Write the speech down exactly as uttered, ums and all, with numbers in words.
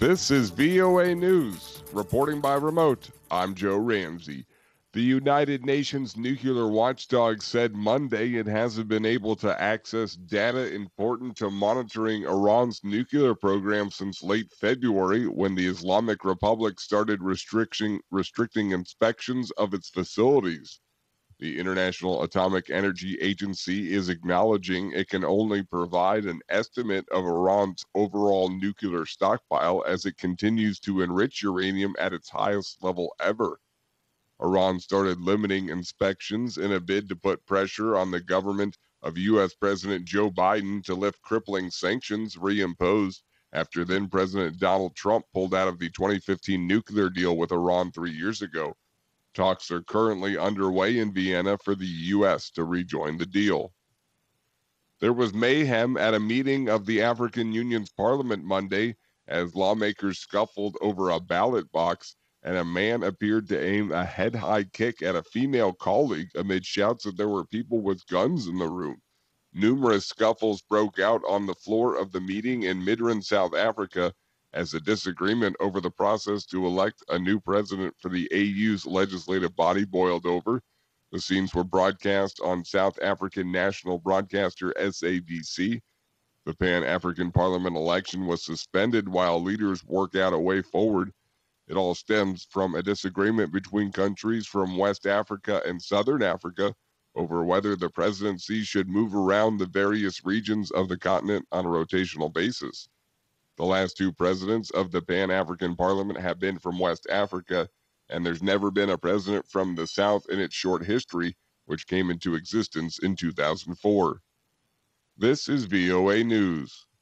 This is V O A News. Reporting by remote, I'm Joe Ramsey. The United Nations nuclear watchdog said Monday it hasn't been able to access data important to monitoring Iran's nuclear program since late February when the Islamic Republic started restricting, restricting inspections of its facilities. The International Atomic Energy Agency is acknowledging it can only provide an estimate of Iran's overall nuclear stockpile as it continues to enrich uranium at its highest level ever. Iran started limiting inspections in a bid to put pressure on the government of U S. President Joe Biden to lift crippling sanctions reimposed after then President Donald Trump pulled out of the twenty fifteen nuclear deal with Iran three years ago. Talks are currently underway in Vienna for the U S to rejoin the deal. There was mayhem at a meeting of the African Union's parliament Monday as lawmakers scuffled over a ballot box and a man appeared to aim a head-high kick at a female colleague amid shouts that there were people with guns in the room. Numerous scuffles broke out on the floor of the meeting in Midrand, South Africa, as a disagreement over the process to elect a new president for the A U's legislative body boiled over. The scenes were broadcast on South African national broadcaster S A B C. The Pan-African Parliament election was suspended while leaders work out a way forward. It all stems from a disagreement between countries from West Africa and Southern Africa over whether the presidency should move around the various regions of the continent on a rotational basis. The last two presidents of the Pan-African Parliament have been from West Africa, and there's never been a president from the South in its short history, which came into existence in two thousand four. This is V O A News.